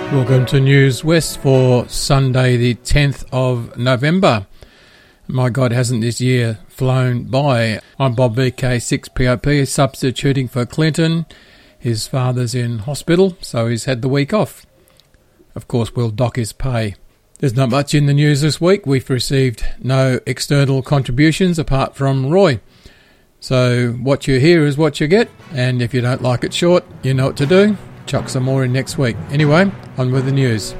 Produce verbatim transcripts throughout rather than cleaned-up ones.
Welcome to News West for Sunday the tenth of November. My God, hasn't this year flown by? I'm Bob V K six P O P, substituting for Clinton. His father's in hospital, so he's had the week off. Of course, we'll dock his pay. There's not much in the news this week. We've received no external contributions apart from Roy. So what you hear is what you get, and if you don't like it short, you know what to do. Chuck some more in next week. Anyway, on with the news.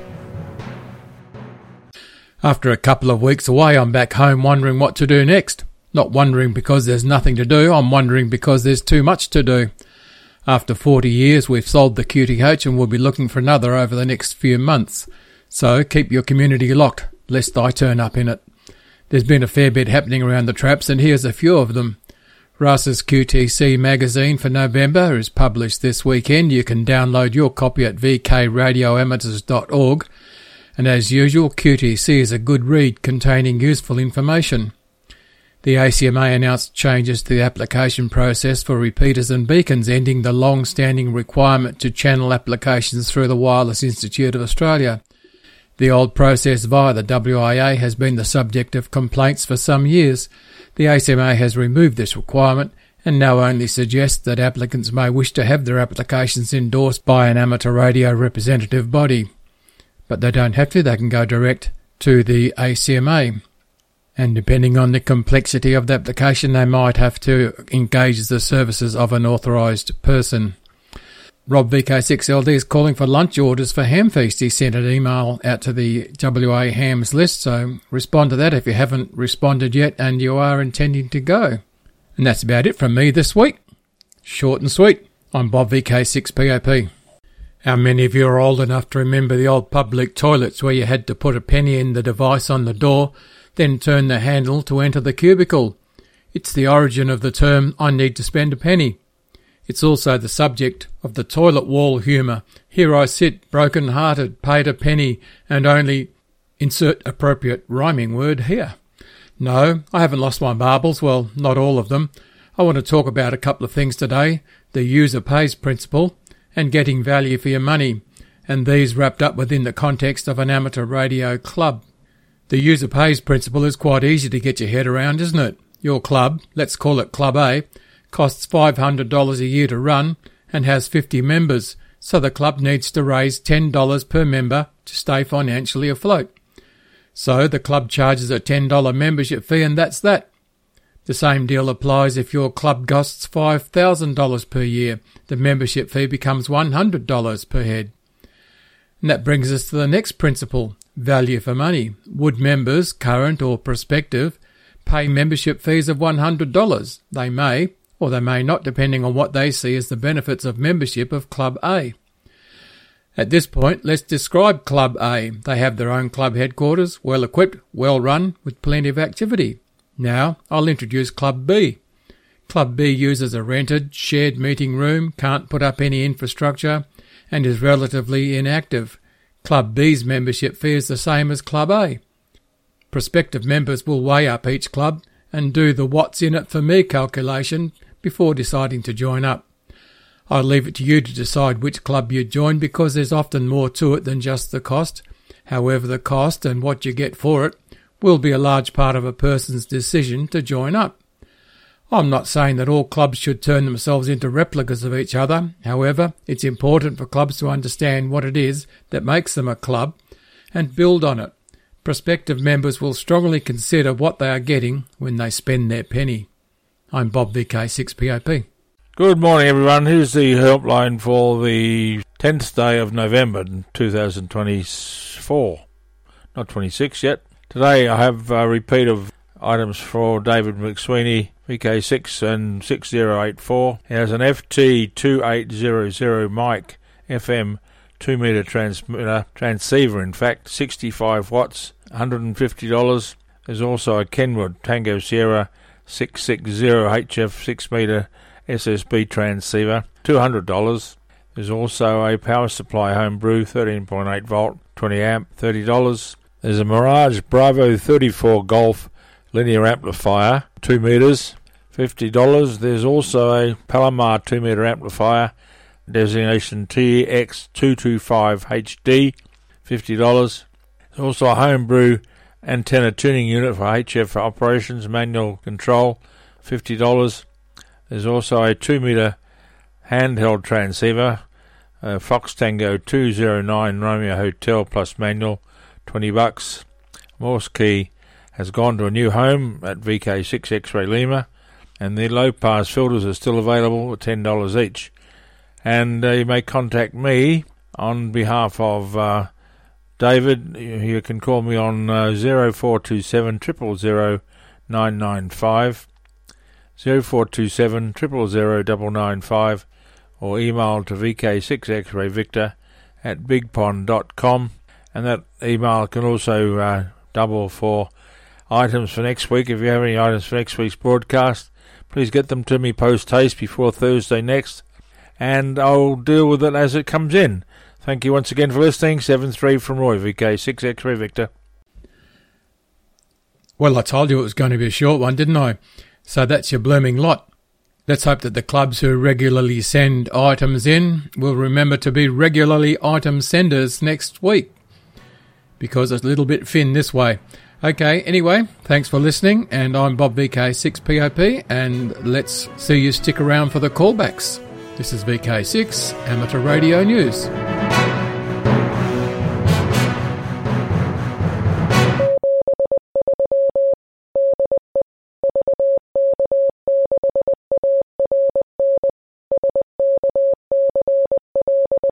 After a couple of weeks away, I'm back home wondering what to do next. Not wondering because there's nothing to do, I'm wondering because there's too much to do. After forty years, we've sold the Q T H and we'll be looking for another over the next few months. So keep your community locked, lest I turn up in it. There's been a fair bit happening around the traps, and here's a few of them. Russ's Q T C magazine for November is published this weekend. You can download your copy at v k radio amateurs dot org. And as usual, Q T C is a good read containing useful information. The A C M A announced changes to the application process for repeaters and beacons, ending the long-standing requirement to channel applications through the Wireless Institute of Australia. The old process via the W I A has been the subject of complaints for some years. The A C M A has removed this requirement and now only suggests that applicants may wish to have their applications endorsed by an amateur radio representative body. But they don't have to, they can go direct to the A C M A. And depending on the complexity of the application, they might have to engage the services of an authorised person. Rob V K six L D is calling for lunch orders for Hamfeast. He sent an email out to the W A Hams list, so respond to that if you haven't responded yet and you are intending to go. And that's about it from me this week. Short and sweet. I'm Bob V K six P O P. How many of you are old enough to remember the old public toilets where you had to put a penny in the device on the door, then turn the handle to enter the cubicle? It's the origin of the term, I need to spend a penny. It's also the subject of the toilet wall humour. Here I sit, broken-hearted, paid a penny, and only insert appropriate rhyming word here. No, I haven't lost my marbles, well, not all of them. I want to talk about a couple of things today, the user pays principle and getting value for your money, and these wrapped up within the context of an amateur radio club. The user pays principle is quite easy to get your head around, isn't it? Your club, let's call it Club A, costs five hundred dollars a year to run and has fifty members, so the club needs to raise ten dollars per member to stay financially afloat. So the club charges a ten dollars membership fee and that's that. The same deal applies if your club costs five thousand dollars per year. The membership fee becomes one hundred dollars per head. And that brings us to the next principle, value for money. Would members, current or prospective, pay membership fees of one hundred dollars? They may, or they may not, depending on what they see as the benefits of membership of Club A. At this point, let's describe Club A. They have their own club headquarters, well equipped, well run, with plenty of activity. Now, I'll introduce Club B. Club B uses a rented, shared meeting room, can't put up any infrastructure, and is relatively inactive. Club B's membership fee is the same as Club A. Prospective members will weigh up each club and do the what's in it for me calculation before deciding to join up. I'll leave it to you to decide which club you join because there's often more to it than just the cost. However, the cost and what you get for it will be a large part of a person's decision to join up. I'm not saying that all clubs should turn themselves into replicas of each other. However, it's important for clubs to understand what it is that makes them a club and build on it. Prospective members will strongly consider what they are getting when they spend their penny. I'm Bob V K six P O P. Good morning, everyone. Here's the helpline for the tenth day of November two thousand twenty-four. Not twenty-six yet. Today I have a repeat of items for David McSweeney, V K six and six zero eight four. He has an F T two eight zero zero mic, F M two metre transmitter, transceiver in fact, sixty-five watts, one hundred fifty dollars. There's also a Kenwood Tango Sierra six sixty H F six metre S S B transceiver, two hundred dollars. There's also a power supply homebrew, thirteen point eight volt, twenty amp, thirty dollars. There's a Mirage Bravo thirty-four Golf linear amplifier, two metres, fifty dollars. There's also a Palomar two metre amplifier, designation T X two two five H D, fifty dollars. There's also a homebrew antenna tuning unit for H F operations, manual control, fifty dollars. There's also a two meter handheld transceiver, uh, Fox Tango two zero nine Romeo Hotel plus manual, twenty bucks. Morse key has gone to a new home at V K six X-Ray Lima, and the low pass filters are still available at ten dollars each. And uh, you may contact me on behalf of uh, David. You can call me on uh, zero four two seven, zero zero zero, nine nine five, zero four two seven, zero zero zero, nine nine five, or email to V K six X-Ray Victor at big pond dot com, and that email can also uh, double for items for next week. If you have any items for next week's broadcast, please get them to me post-haste before Thursday next, and I'll deal with it as it comes in. Thank you once again for listening. seven three from Roy, V K six X-Ray Victor. Well, I told you it was going to be a short one, didn't I? So that's your blooming lot. Let's hope that the clubs who regularly send items in will remember to be regularly item senders next week, because it's a little bit thin this way. Okay, anyway, thanks for listening, and I'm Bob V K six P O P, and let's see you stick around for the callbacks. This is V K six Amateur Radio News.